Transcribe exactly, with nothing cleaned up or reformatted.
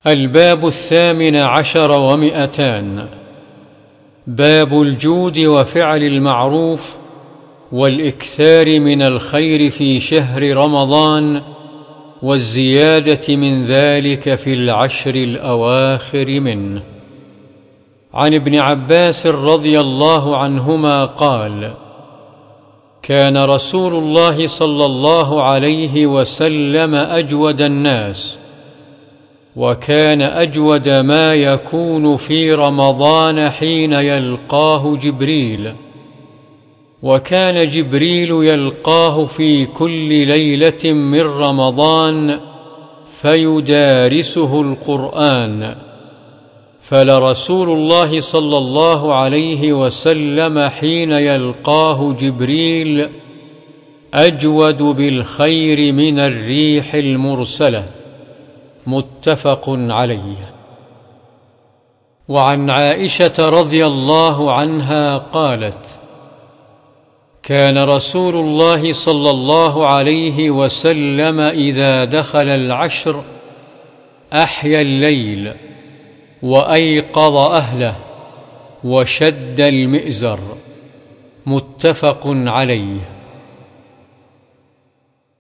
الباب الثامن عشر ومئتان. باب الجود وفعل المعروف والإكثار من الخير في شهر رمضان والزيادة من ذلك في العشر الأواخر منه. عن ابن عباس رضي الله عنهما قال: كان رسول الله صلى الله عليه وسلم أجود الناس، وكان أجود ما يكون في رمضان حين يلقاه جبريل، وكان جبريل يلقاه في كل ليلة من رمضان فيدارسه القرآن، فلرسول الله صلى الله عليه وسلم حين يلقاه جبريل أجود بالخير من الريح المرسلة. متفق عليه. وعن عائشة رضي الله عنها قالت: كان رسول الله صلى الله عليه وسلم إذا دخل العشر أحيا الليل وأيقظ أهله وشد المئزر. متفق عليه.